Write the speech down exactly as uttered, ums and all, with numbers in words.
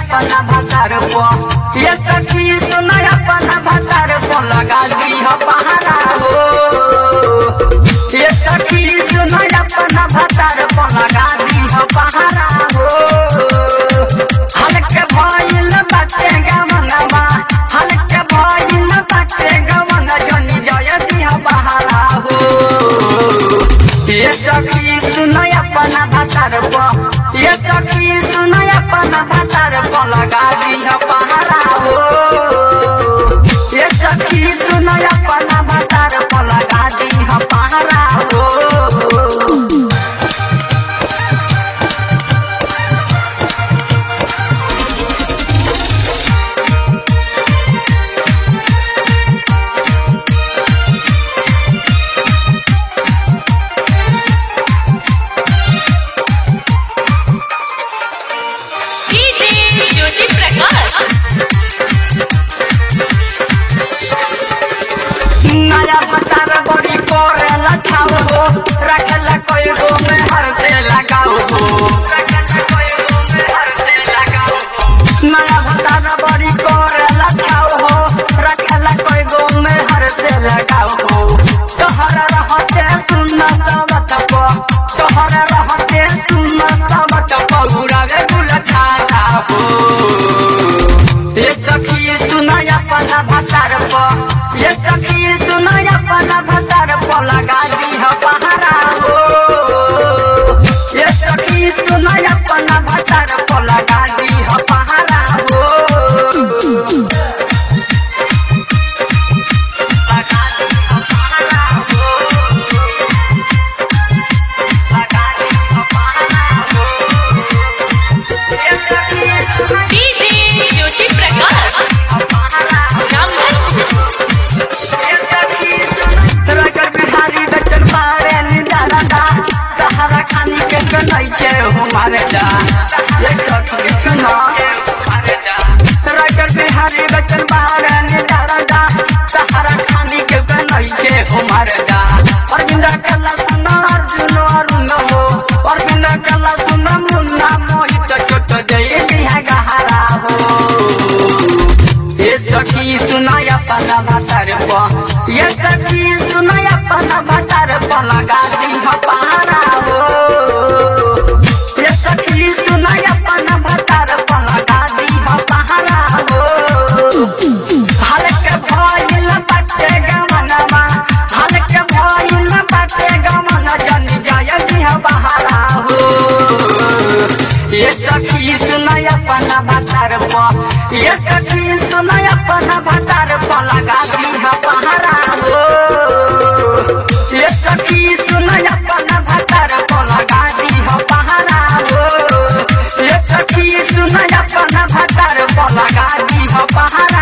अपना भतार को ये सखी सुना अपना भतार को लगा दी हो पहाड़ा हो। ये सखी सुना अपना भतार को लगा दी हो पहाड़ा हो। हल्के भइल बाटे गमंगवा हल्के भइल बाटे गमंग जनी जय दी हो पहाड़ा हो। ये सखी सुना अपना भतार को ये सखी सुना अपना भतार को लगा दी हो पहाड़ा हो। ये सखी सुना अपना भतार को लगा दी हो पहाड़ा हो। नया भतार बड़ी कोरे लठाओ हो रखला कोई गो में हर से लगाओ हो। नया भतार बड़ी कोरे लठाओ हो रखला कोई गो में हर से लगाओ हो। तोहरा रहते सुन सबत को तोहरा रहते सुन सबत को उड़ावे गुल खाता हो। ये सखी सुना अपना भतार को ये सखी सुना अपना भतार को लगा दी हो पहाड़ा हो। ये सखी सुना अपना भतार को लगा दी हो पहाड़ा हो। लगा दी हो पहाड़ा हो। लगा दी हो पहाड़ा हो। ये सखी सुना डीजे ज्योति प्रकाश खानी के नहीं के हमारे जा ये सखी सुना राकर बिहारी बचन बारे निदारा जा सहारा खानी के नहीं के हमारे जा और बिंदा कला सुना अर्जुन अरुण हो और बिंदा कला सुना मुन्ना मोहित छोट जय बिहा गहरा हो। ये सखी सुना अपना भतार को ये सखी सुना अपना भतार को लगा दी हो पहाड़ा हो। ये सखी सुना अपना भतार को लगा दी हो पहाड़ा हो। हल्के भइल बाटे गमनवा हल्के भइल बाटे गमन जनी जय दी हो पहाड़ा हो। ये सखी सुना अपना भतार को ये सखी सुना अपना भतार को लगा दी हो पहाड़ा हो। ये सखी सुना अपना भतार को लगा दी हो पहाड़ा हो। ये सखी सुना अपना भतार को लगा दी हो पहाड़ा